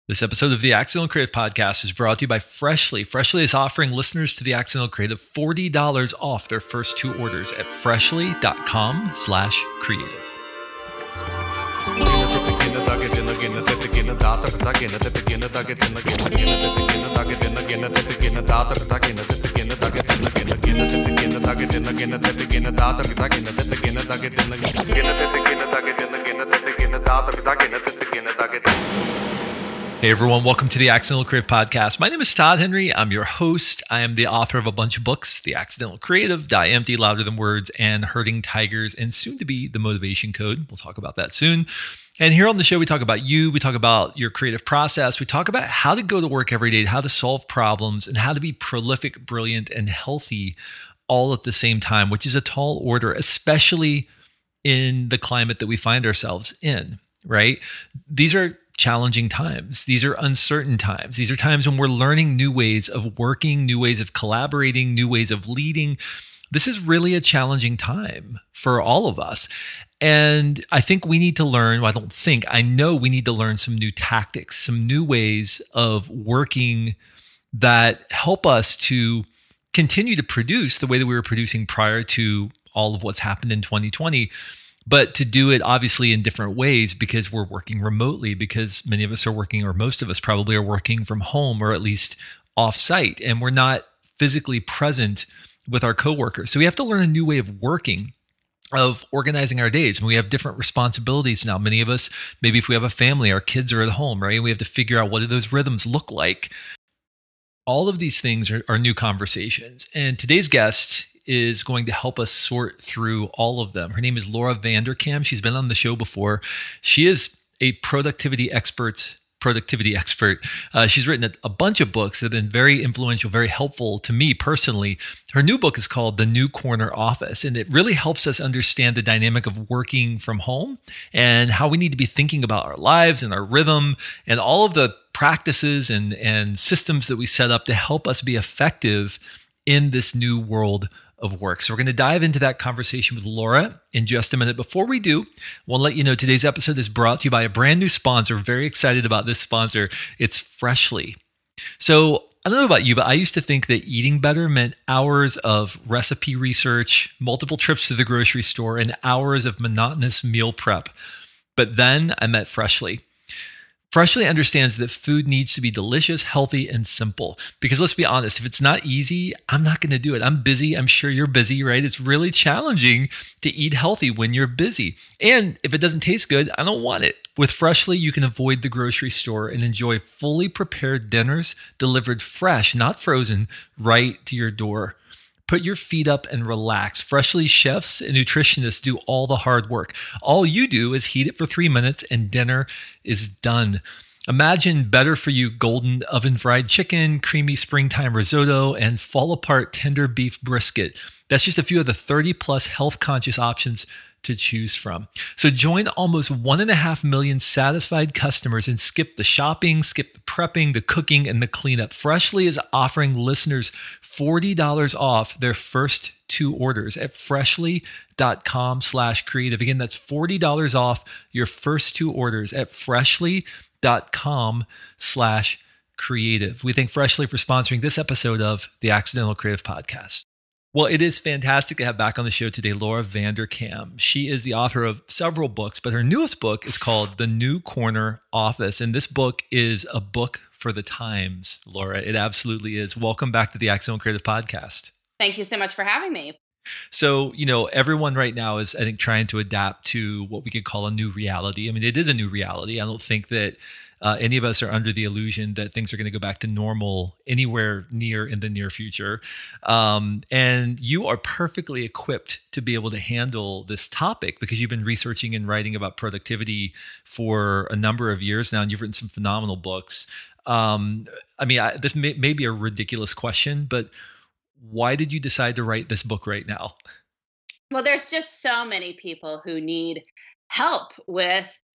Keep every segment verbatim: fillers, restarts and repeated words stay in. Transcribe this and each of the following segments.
This episode of the Accidental Creative Podcast is brought to you by Freshly. Freshly is offering listeners to the Accidental Creative forty dollars off their first two orders at freshly.com slash creative. Hey everyone, welcome to the Accidental Creative Podcast. My name is Todd Henry. I'm your host. I am the author of a bunch of books, The Accidental Creative, Die Empty, Louder Than Words, and Herding Tigers, and soon to be The Motivation Code. We'll talk about that soon. And here on the show, we talk about you, we talk about your creative process, we talk about how to go to work every day, how to solve problems, and how to be prolific, brilliant, and healthy all at the same time, which is a tall order, especially in the climate that we find ourselves in, right? These are challenging times. These are uncertain times. These are times when we're learning new ways of working, new ways of collaborating, new ways of leading. This is really a challenging time for all of us. And I think we need to learn, well, I don't think, I know we need to learn some new tactics, some new ways of working that help us to continue to produce the way that we were producing prior to all of what's happened in twenty twenty. But to do it obviously in different ways because we're working remotely, because many of us are working, or most of us probably are working from home or at least off-site, and we're not physically present with our coworkers. So we have to learn a new way of working, of organizing our days. And we have different responsibilities now. Many of us, maybe if we have a family, our kids are at home, right? We have to figure out what do those rhythms look like. All of these things are, are new conversations. And today's guest is going to help us sort through all of them. Her name is Laura Vanderkam. She's been on the show before. She is a productivity expert. Productivity expert. Uh, she's written a, a bunch of books that have been very influential, very helpful to me personally. Her new book is called The New Corner Office, and it really helps us understand the dynamic of working from home and how we need to be thinking about our lives and our rhythm and all of the practices and, and systems that we set up to help us be effective in this new world of work. So we're going to dive into that conversation with Laura in just a minute. Before we do, I want to let you know today's episode is brought to you by a brand new sponsor. Very excited about this sponsor. It's Freshly. So I don't know about you, but I used to think that eating better meant hours of recipe research, multiple trips to the grocery store, and hours of monotonous meal prep. But then I met Freshly. Freshly understands that food needs to be delicious, healthy, and simple. Because let's be honest, if it's not easy, I'm not going to do it. I'm busy. I'm sure you're busy, right? It's really challenging to eat healthy when you're busy. And if it doesn't taste good, I don't want it. With Freshly, you can avoid the grocery store and enjoy fully prepared dinners delivered fresh, not frozen, right to your door. Put your feet up and relax. Freshly chefs and nutritionists do all the hard work. All you do is heat it for three minutes and dinner is done. Imagine better for you golden oven fried chicken, creamy springtime risotto, and fall apart tender beef brisket. That's just a few of the thirty plus health conscious options to choose from. So join almost one and a half million satisfied customers and skip the shopping, skip the prepping, the cooking, and the cleanup. Freshly is offering listeners forty dollars off their first two orders at freshly.com slash creative. Again, that's forty dollars off your first two orders at freshly.com slash creative. We thank Freshly for sponsoring this episode of the Accidental Creative Podcast. Well, it is fantastic to have back on the show today Laura Vanderkam. She is the author of several books, but her newest book is called The New Corner Office. And this book is a book for the times, Laura. It absolutely is. Welcome back to the Accidental Creative Podcast. Thank you so much for having me. So, you know, everyone right now is, I think, trying to adapt to what we could call a new reality. I mean, it is a new reality. I don't think that uh, any of us are under the illusion that things are going to go back to normal anywhere near in the near future. Um, and you are perfectly equipped to be able to handle this topic because you've been researching and writing about productivity for a number of years now, and you've written some phenomenal books. Um, I mean, I, this may, may be a ridiculous question, but why did you decide to write this book right now? Well, there's just so many people who need help with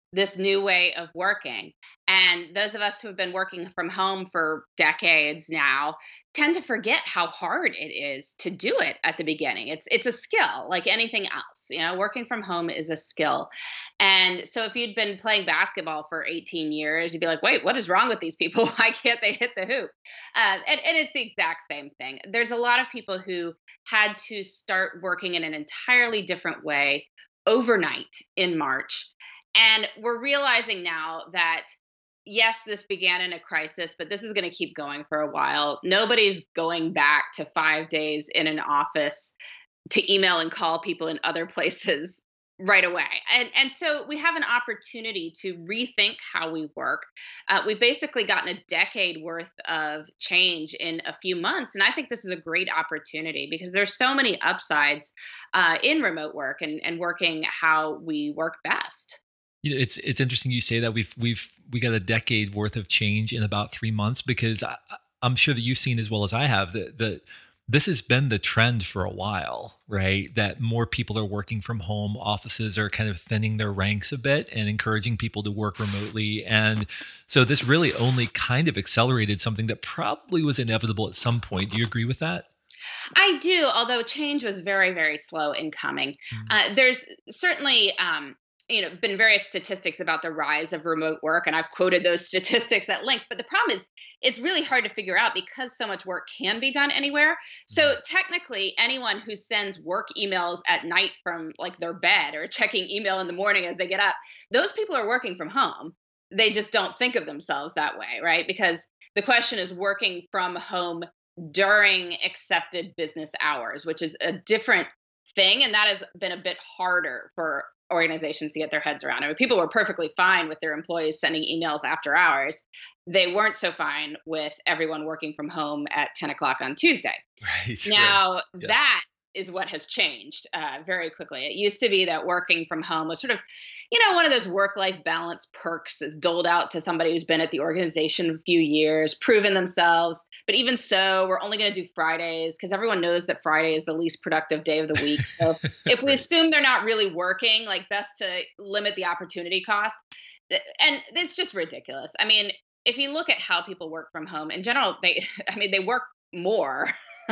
this new way of working. And those of us who have been working from home for decades now tend to forget how hard it is to do it at the beginning. It's it's a skill like anything else. You know, working from home is a skill. And so if you'd been playing basketball for eighteen years, you'd be like, wait, what is wrong with these people? Why can't they hit the hoop? Uh, and, and it's the exact same thing. There's a lot of people who had to start working in an entirely different way overnight in March. And we're realizing now that, yes, this began in a crisis, but this is going to keep going for a while. Nobody's going back to five days in an office to email and call people in other places right away. And and so we have an opportunity to rethink how we work. Uh, we've basically gotten a decade worth of change in a few months, and I think this is a great opportunity because there's so many upsides uh, in remote work and and working how we work best. You know, it's it's interesting you say that we've we've we got a decade worth of change in about three months because I, I'm sure that you've seen as well as I have that that this has been the trend for a while, right? That more people are working from home. Offices are kind of thinning their ranks a bit and encouraging people to work remotely. And so this really only kind of accelerated something that probably was inevitable at some point. Do you agree with that? I do, although change was very, very slow in coming. Mm. Uh, there's certainly, um, you know, been various statistics about the rise of remote work, and I've quoted those statistics at length. But the problem is, it's really hard to figure out because so much work can be done anywhere. So technically, anyone who sends work emails at night from like their bed or checking email in the morning as they get up, those people are working from home. They just don't think of themselves that way, right? Because the question is working from home during accepted business hours, which is a different thing. And that has been a bit harder for organizations to get their heads around. I mean, people were perfectly fine with their employees sending emails after hours. They weren't so fine with everyone working from home at ten o'clock on Tuesday. Right. Now, Right. Yes. that is what has changed uh, very quickly. It used to be that working from home was sort of, you know, one of those work life balance perks that's doled out to somebody who's been at the organization a few years, proven themselves. But even so, we're only going to do Fridays because everyone knows that Friday is the least productive day of the week. So if we Right. assume they're not really working, like best to limit the opportunity cost. Th- And it's just ridiculous. I mean, if you look at how people work from home in general, they, I mean, they work more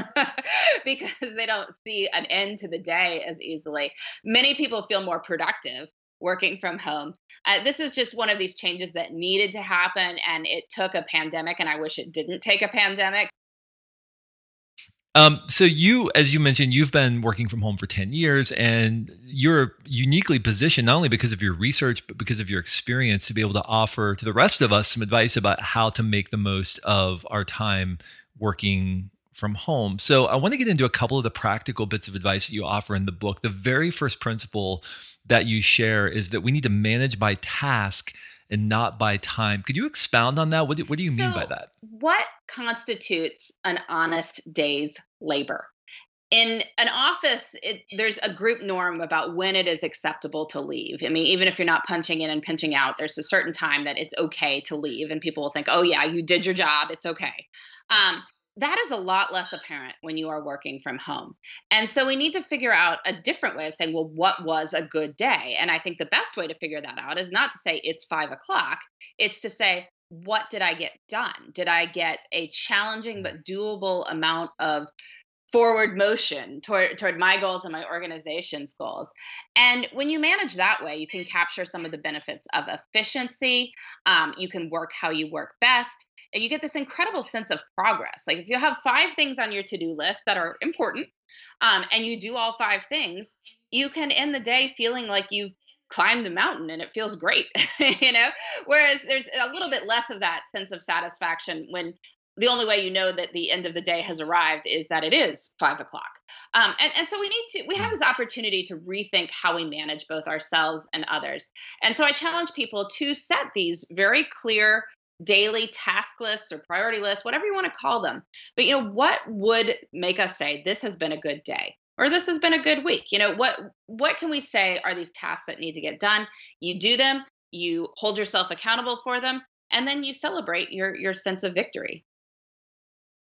because they don't see an end to the day as easily. Many people feel more productive working from home. Uh, this is just one of these changes that needed to happen, and it took a pandemic, and I wish it didn't take a pandemic. Um, so you, as you mentioned, you've been working from home for ten years and you're uniquely positioned, not only because of your research, but because of your experience to be able to offer to the rest of us some advice about how to make the most of our time working from home. So I want to get into a couple of the practical bits of advice that you offer in the book. The very first principle that you share is that we need to manage by task and not by time. Could you expound on that? What do, what do you mean by So, that? what constitutes an honest day's labor? In an office, it, there's a group norm about when it is acceptable to leave. I mean, even if you're not punching in and pinching out, there's a certain time that it's okay to leave, and people will think, "Oh yeah, you did your job. It's okay." Um, that is a lot less apparent when you are working from home. And so we need to figure out a different way of saying, well, what was a good day? And I think the best way to figure that out is not to say it's five o'clock, it's to say, what did I get done? Did I get a challenging but doable amount of forward motion toward toward my goals and my organization's goals? And when you manage that way, you can capture some of the benefits of efficiency. Um, you can work how you work best, and you get this incredible sense of progress. Like if you have five things on your to-do list that are important, um, and you do all five things, you can end the day feeling like you've climbed the mountain and it feels great, you know? Whereas there's a little bit less of that sense of satisfaction when the only way you know that the end of the day has arrived is that it is five o'clock. Um, and, and so we need to, we have this opportunity to rethink how we manage both ourselves and others. And so I challenge people to set these very clear daily task lists or priority lists, whatever you want to call them. But, you know, what would make us say this has been a good day? Or this has been a good week. You know, what what can we say are these tasks that need to get done? You do them, you hold yourself accountable for them, and then you celebrate your your sense of victory.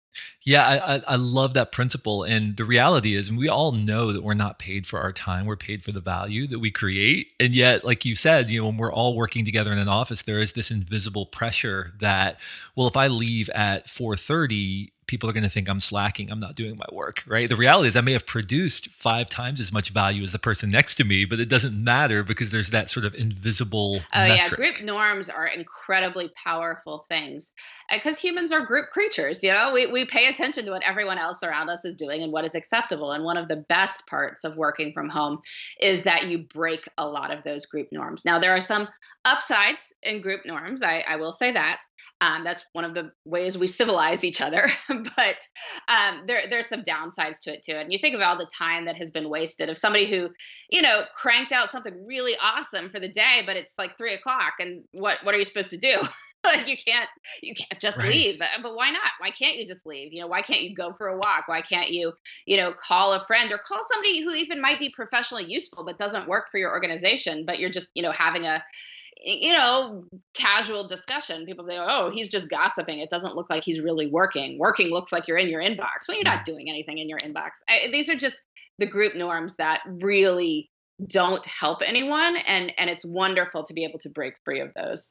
Yeah, I, I I love that principle. And the reality is, and we all know that we're not paid for our time. We're paid for the value that we create. And yet, like you said, you know, when we're all working together in an office, there is this invisible pressure that, well, if I leave at four thirty, people are going to think I'm slacking. I'm not doing my work, right? The reality is I may have produced five times as much value as the person next to me, but it doesn't matter because there's that sort of invisible Oh yeah, group metric. norms are incredibly powerful things because humans are group creatures. You know, we we pay attention to what everyone else around us is doing and what is acceptable. And one of the best parts of working from home is that you break a lot of those group norms. Now there are some upsides in group norms. I, I will say that. Um, that's one of the ways we civilize each other. but um, there there's some downsides to it too. And you think of all the time that has been wasted of somebody who you know, cranked out something really awesome for the day, but it's like three o'clock, and what what are you supposed to do? Like you can't you can't just Right. leave. But, but why not? Why can't you just leave? You know, why can't you go for a walk? Why can't you, you know, call a friend or call somebody who even might be professionally useful but doesn't work for your organization, but you're just, you know, having a you know, casual discussion. People say, "Oh, he's just gossiping. It doesn't look like he's really working. Working looks like you're in your inbox." Well, you're not Yeah. doing anything in your inbox. I, these are just the group norms that really don't help anyone, and and it's wonderful to be able to break free of those.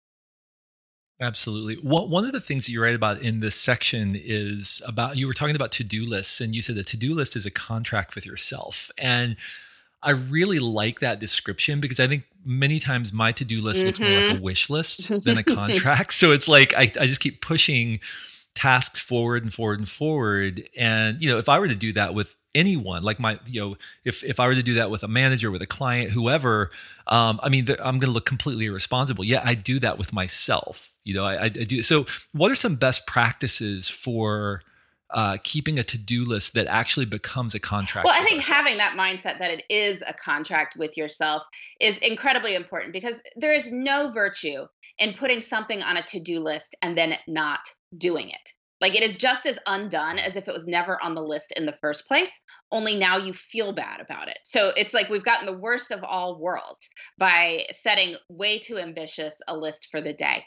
Absolutely. One one of the things that you write about in this section is about you were talking about to-do lists, and you said a to-do list is a contract with yourself. And I really like that description because I think many times my to-do list looks more like a Hmm. wish list than a contract. So it's like I, I just keep pushing tasks forward and forward and forward. And, you know, if I were to do that with anyone, like my, you know, if if I were to do that with a manager, with a client, whoever, um, I mean, th- I'm going to look completely irresponsible. Yeah, I do that with myself. You know, I, I I do. So, what are some best practices for uh, keeping a to-do list that actually becomes a Well, contract I with think having ourselves? that mindset that it is a contract with yourself is incredibly important because there is no virtue in putting something on a to do list and then not doing it. Like it is just as undone as if it was never on the list in the first place, only now you feel bad about it. So it's like we've gotten the worst of all worlds by setting way too ambitious a list for the day.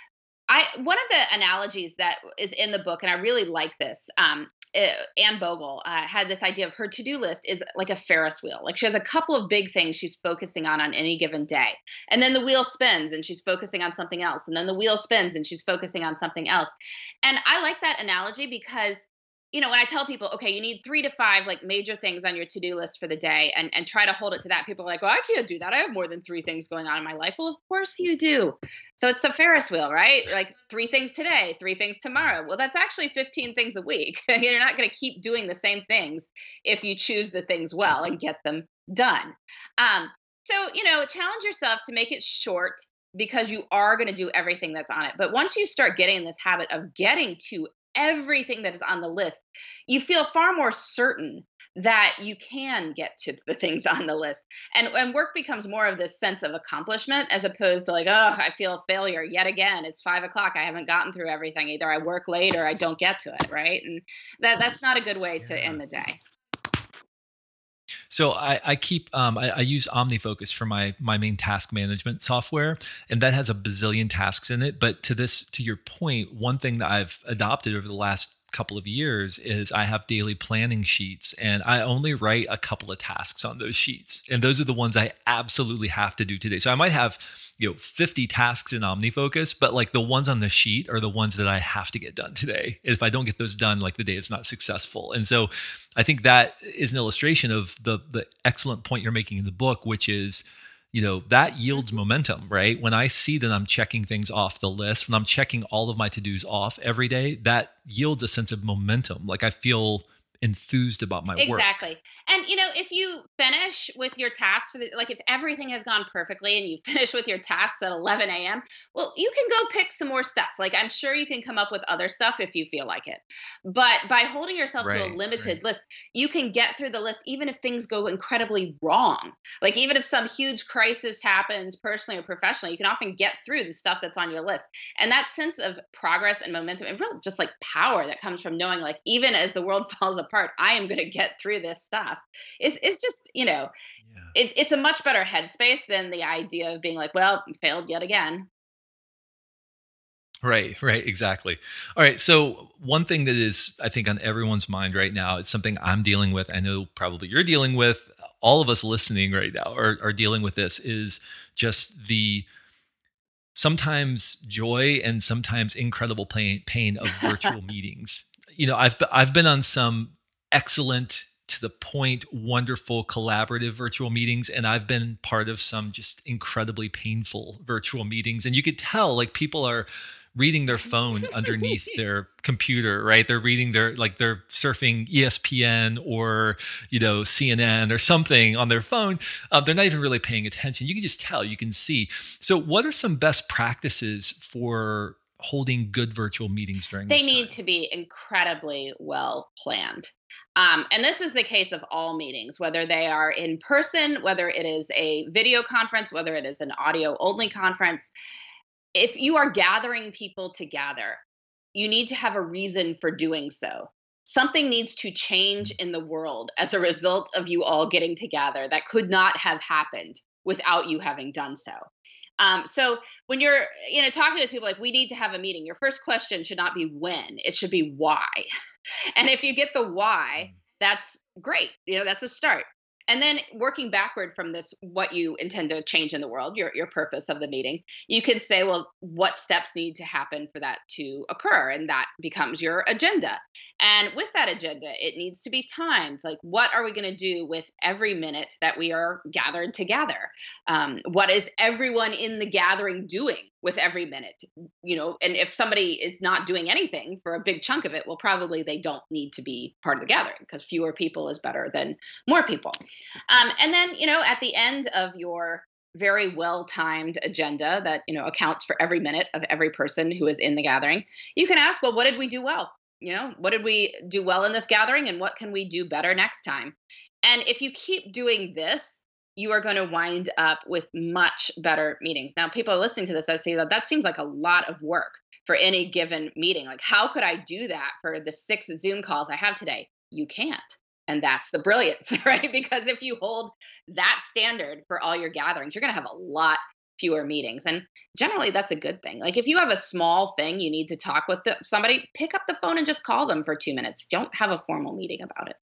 I one of the analogies that is in the book, and I really like this. Um, uh, Anne Bogle uh, had this idea of her to-do list is like a Ferris wheel. Like she has a couple of big things she's focusing on on any given day, and then the wheel spins, and she's focusing on something else, and then the wheel spins, and she's focusing on something else. And I like that analogy because you know when I tell people, okay, you need three to five like major things on your to-do list for the day, and and try to hold it to that. People are like, well, I can't do that. I have more than three things going on in my life. Well, of course you do. So it's the Ferris wheel, right? Like three things today, three things tomorrow. Well, that's actually fifteen things a week. You're not going to keep doing the same things if you choose the things well and get them done. Um, so, you know, challenge yourself to make it short because you are going to do everything that's on it. But once you start getting in this habit of getting to everything that is on the list, you feel far more certain that you can get to the things on the list. And and work becomes more of this sense of accomplishment as opposed to like, oh, I feel a failure yet again. It's five o'clock. I haven't gotten through everything. Either I work late or I don't get to it. Right. And that that's not a good way to Yeah. end the day. So I, I keep um, I, I use OmniFocus for my my main task management software, and that has a bazillion tasks in it. But to this to your point, one thing that I've adopted over the last couple of years is I have daily planning sheets, and I only write a couple of tasks on those sheets, and those are the ones I absolutely have to do today. So I might have you know fifty tasks in OmniFocus, but like the ones on the sheet are the ones that I have to get done today. If I don't get those done, like the day is not successful. And so I think that is an illustration of the the excellent point you're making in the book, which is, you know, that yields Mhm. momentum, right? When I see that I'm checking things off the list, when I'm checking all of my to-dos off every day, that yields a sense of momentum. Like I feel enthused about my work. Exactly. And you know, if you finish with your tasks for the like if everything has gone perfectly and you finish with your tasks at eleven a m, well, you can go pick some more stuff. Like I'm sure you can come up with other stuff if you feel like it. But by holding yourself to a Right, limited right. list, you can get through the list even if things go incredibly wrong. Like even if some huge crisis happens personally or professionally, you can often get through the stuff that's on your list. And that sense of progress and momentum and really just like power that comes from knowing like even as the world falls apart, I am going to get through this stuff. It's, it's just you know Yeah. it, it's a much better headspace than the idea of being like, well, failed yet again. Right, right, exactly. All right. So, one thing that is, I think, on everyone's mind right now, it's something I'm dealing with. I know probably you're dealing with, all of us listening right now are, are dealing with this, is just the sometimes joy and sometimes incredible pain, pain of virtual meetings. You know, I've, I've been on some excellent, to the point, wonderful collaborative virtual meetings. And I've been part of some just incredibly painful virtual meetings. And you could tell, like, people are reading their phone underneath their computer, right? They're reading their, like, they're surfing E S P N or, you know, C N N or something on their phone. Uh, they're not even really paying attention. You can just tell, you can see. So what are some best practices for holding good virtual meetings during They this time? need to be incredibly well planned. Um, and this is the case of all meetings, whether they are in person, whether it is a video conference, whether it is an audio only conference. If you are gathering people together, you need to have a reason for doing so. Something needs to change in the world as a result of you all getting together that could not have happened without you having done so. Um, so when you're, you know, talking with people, like, we need to have a meeting, your first question should not be when, it should be why. And if you get the why, that's great. You know, that's a start. And then working backward from this, what you intend to change in the world, your your purpose of the meeting, you can say, well, what steps need to happen for that to occur? And that becomes your agenda. And with that agenda, it needs to be timed. Like, what are we going to do with every minute that we are gathered together? Um, what is everyone in the gathering doing with every minute? You know, and if somebody is not doing anything for a big chunk of it, well, probably they don't need to be part of the gathering, because fewer people is better than more people. Um, and then, you know, at the end of your very well timed agenda that, you know, accounts for every minute of every person who is in the gathering, you can ask, well, what did we do well? You know, what did we do well in this gathering, and what can we do better next time? And if you keep doing this, you are going to wind up with much better meetings. Now, people are listening to this, I say that that seems like a lot of work for any given meeting. Like, how could I do that for the six Zoom calls I have today? You can't. And that's the brilliance, right? Because if you hold that standard for all your gatherings, you're going to have a lot fewer meetings. And generally, that's a good thing. Like, if you have a small thing you need to talk with the, somebody, pick up the phone and just call them for two minutes. Don't have a formal meeting about it.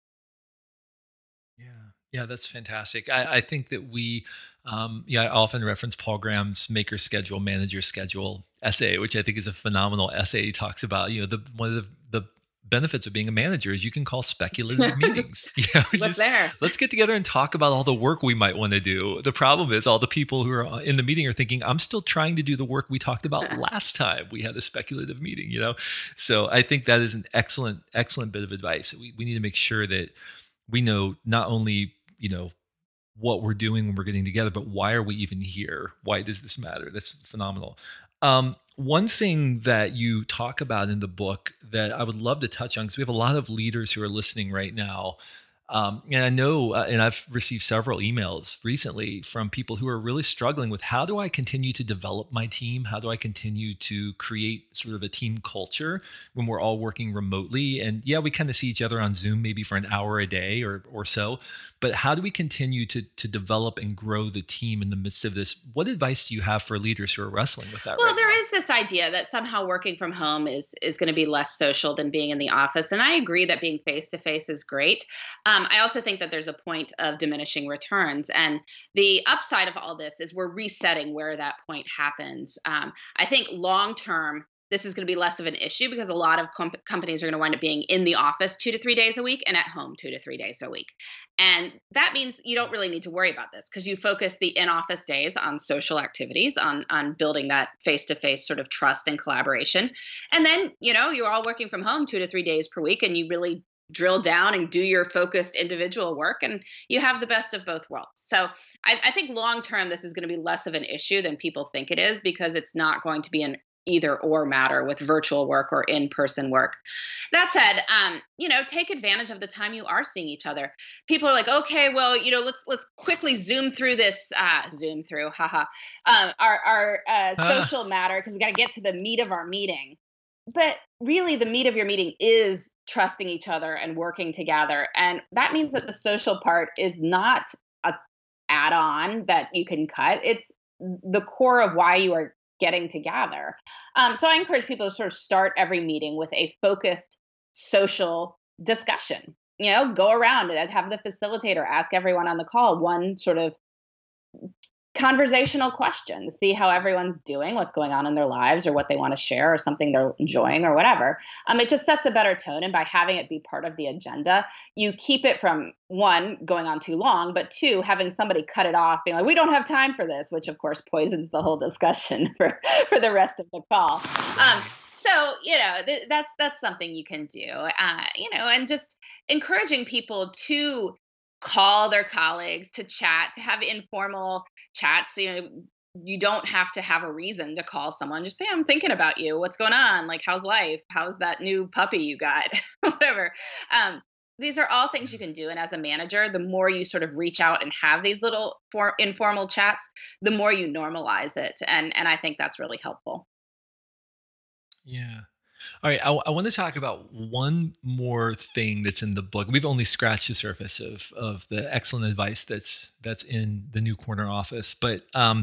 Yeah, yeah, that's fantastic. I, I think that we, um, yeah, I often reference Paul Graham's Maker Schedule, Manager Schedule essay, which I think is a phenomenal essay. He talks about, you know, the one of the, the benefits of being a manager is you can call speculative meetings. You know, just, there? Let's get together and talk about all the work we might want to do. The problem is all the people who are in the meeting are thinking, I'm still trying to do the work we talked about last time we had a speculative meeting, you know? So I think that is an excellent, excellent bit of advice. We, we need to make sure that we know not only, you know, what we're doing when we're getting together, but why are we even here? Why does this matter? That's phenomenal. Um, one thing that you talk about in the book that I would love to touch on, because we have a lot of leaders who are listening right now. Um, and I know, uh, and I've received several emails recently from people who are really struggling with, how do I continue to develop my team? How do I continue to create sort of a team culture when we're all working remotely? And yeah, we kind of see each other on Zoom maybe for an hour a day or or so. But how do we continue to to develop and grow the team in the midst of this? What advice do you have for leaders who are wrestling with that? Well, right there now? is this idea that somehow working from home is is going to be less social than being in the office, and I agree that being face to face is great. Um, I also think that there's a point of diminishing returns, and the upside of all this is we're resetting where that point happens. Um, I think long term, this is going to be less of an issue because a lot of com- companies are going to wind up being in the office two to three days a week and at home two to three days a week. And that means you don't really need to worry about this because you focus the in-office days on social activities, on, on building that face-to-face sort of trust and collaboration. And then, you know, you're all working from home two to three days per week, and you really drill down and do your focused individual work, and you have the best of both worlds. So I, I think long term, this is going to be less of an issue than people think it is, because it's not going to be an either or matter with virtual work or in-person work. That said, um, you know, take advantage of the time you are seeing each other. People are like, okay, well, you know, let's let's quickly zoom through this, uh, zoom through, haha, um, our our uh, Ah, social matter, because we got to get to the meat of our meeting. But really, the meat of your meeting is trusting each other and working together, and that means that the social part is not a add-on that you can cut. It's the core of why you are getting together. Um, so I encourage people to sort of start every meeting with a focused social discussion. You know, go around and have the facilitator ask everyone on the call one sort of conversational question, see how everyone's doing, what's going on in their lives, or what they want to share, or something they're enjoying, or whatever. Um, it just sets a better tone. And by having it be part of the agenda, you keep it from, one, going on too long, but two, having somebody cut it off, being like, we don't have time for this, which of course poisons the whole discussion for, for the rest of the call. Um, so, you know, th- that's that's something you can do, uh, you know, and just encouraging people to call their colleagues, to chat, to have informal chats. You know, you don't have to have a reason to call someone. Just say, I'm thinking about you. What's going on? Like, how's life? How's that new puppy you got? Whatever. Um, these are all things you can do. And as a manager, the more you sort of reach out and have these little for, informal chats, the more you normalize it. And, and I think that's really helpful. Yeah. All right. I, I want to talk about one more thing that's in the book. We've only scratched the surface of of the excellent advice that's that's in the New Corner Office. But um,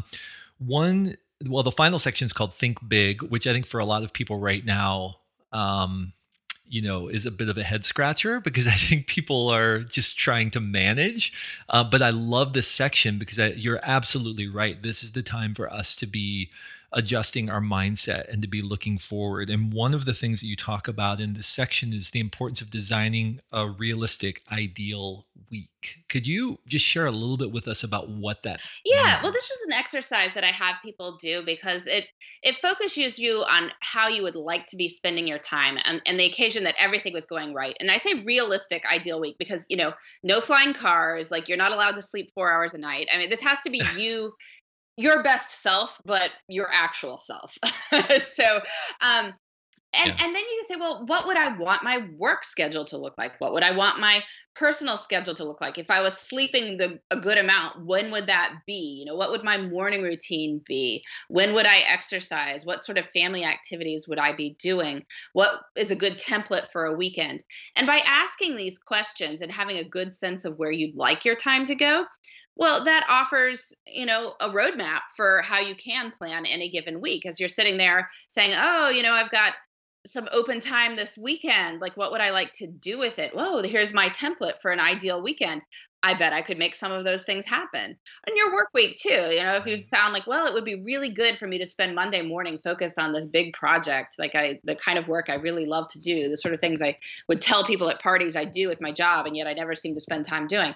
one, well, the final section is called Think Big, which I think for a lot of people right now, um, you know, is a bit of a head scratcher because I think people are just trying to manage. Uh, but I love this section because I, you're absolutely right. This is the time for us to be adjusting our mindset and to be looking forward. And one of the things that you talk about in this section is the importance of designing a realistic, ideal week. Could you just share a little bit with us about what that Yeah, means? well, this is an exercise that I have people do because it it focuses you on how you would like to be spending your time and, and the occasion that everything was going right. And I say realistic, ideal week because, you know, no flying cars, like you're not allowed to sleep four hours a night. I mean, this has to be you your best self, but your actual self. so, um, and, Yeah. and then you can say, well, what would I want my work schedule to look like? What would I want my personal schedule to look like? If I was sleeping the, a good amount, when would that be? You know, what would my morning routine be? When would I exercise? What sort of family activities would I be doing? What is a good template for a weekend? And by asking these questions and having a good sense of where you'd like your time to go, well, that offers, you know, a roadmap for how you can plan any given week as you're sitting there saying, oh, you know, I've got some open time this weekend. Like, what would I like to do with it? Whoa, here's my template for an ideal weekend. I bet I could make some of those things happen. And your work week too. You know, if you found like, well, it would be really good for me to spend Monday morning focused on this big project, like I, the kind of work I really love to do, the sort of things I would tell people at parties I do with my job, and yet I never seem to spend time doing.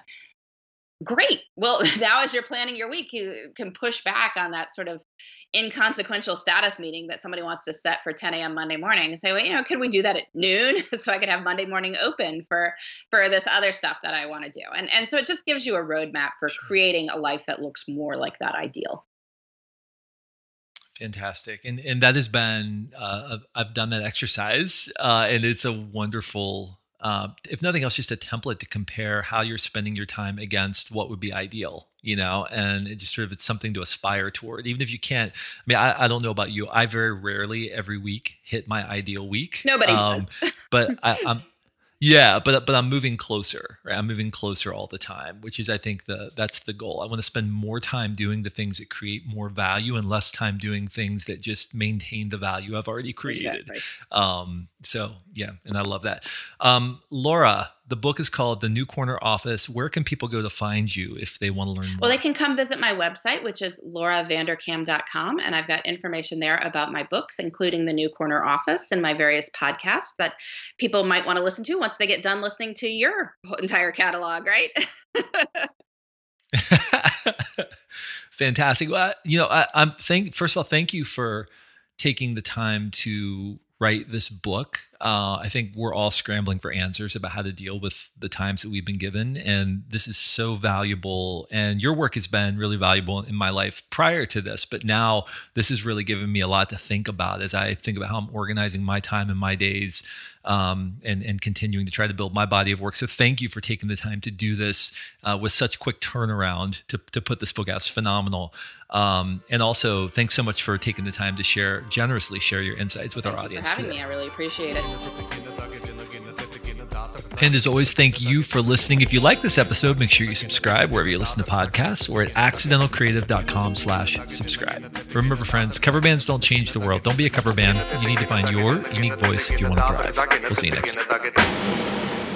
Great. Well, now as you're planning your week, you can push back on that sort of inconsequential status meeting that somebody wants to set for ten a.m. Monday morning and say, well, you know, could we do that at noon so I could have Monday morning open for for this other stuff that I want to do? And and so it just gives you a roadmap for creating a life that looks more like that ideal. Fantastic. And and that has been, uh, I've, I've done that exercise uh, and it's a wonderful Uh, if nothing else, just a template to compare how you're spending your time against what would be ideal, you know, and it just sort of, it's something to aspire toward, even if you can't. I mean, I, I don't know about you. I very rarely every week hit my ideal week. Nobody um, does. but I, I'm, yeah, but but I'm moving closer, right? I'm moving closer all the time, which is, I think, the that's the goal. I want to spend more time doing the things that create more value and less time doing things that just maintain the value I've already created. Exactly. Um, so yeah, and I love that. Um, Laura, the book is called The New Corner Office. Where can people go to find you if they want to learn more? Well, they can come visit my website, which is laura vanderkam dot com. And I've got information there about my books, including The New Corner Office and my various podcasts that people might want to listen to once they get done listening to your entire catalog, right? Fantastic. Well, you know, I, I'm thank. First of all, thank you for taking the time to write this book. Uh, I think we're all scrambling for answers about how to deal with the times that we've been given. And this is so valuable. And your work has been really valuable in my life prior to this. But now this has really given me a lot to think about as I think about how I'm organizing my time and my days, um, and, and continuing to try to build my body of work. So thank you for taking the time to do this uh, with such quick turnaround to, to put this book out. It's phenomenal. Um, and also, thanks so much for taking the time to share, generously share your insights with Thank our you audience for having today. me. I really appreciate it. And as always, thank you for listening. If you like this episode, make sure you subscribe wherever you listen to podcasts or at accidentalcreative.com slash subscribe. Remember, friends, cover bands don't change the world. Don't be a cover band. You need to find your unique voice if you want to thrive. We'll see you next time.